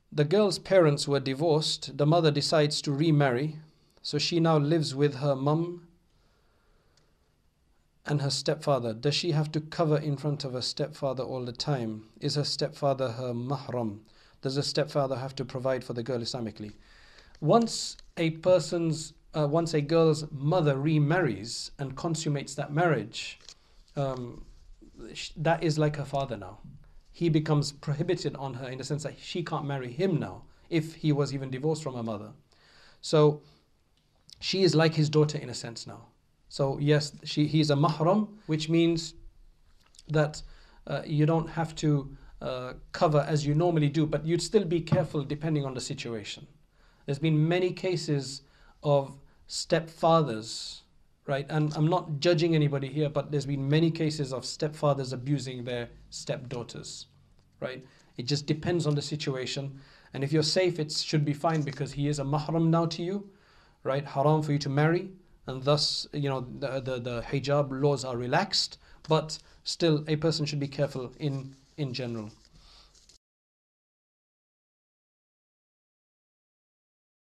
The girl's parents were divorced. The mother decides to remarry. So she now lives with her mum and her stepfather. Does she have to cover in front of her stepfather all the time? Is her stepfather her mahram? Does the stepfather have to provide for the girl Islamically? Once a girl's mother remarries and consummates that marriage, that is like her father now. He becomes prohibited on her in the sense that she can't marry him now if he was even divorced from her mother. So she is like his daughter in a sense now. So yes, he's a mahram, which means that you don't have to cover as you normally do, but you'd still be careful depending on the situation. There's been many cases of stepfathers, right? And I'm not judging anybody here, but there's been many cases of stepfathers abusing their stepdaughters, right? It just depends on the situation. And if you're safe, it should be fine because he is a mahram now to you, right? Haram for you to marry, and thus, the hijab laws are relaxed, but still a person should be careful in general.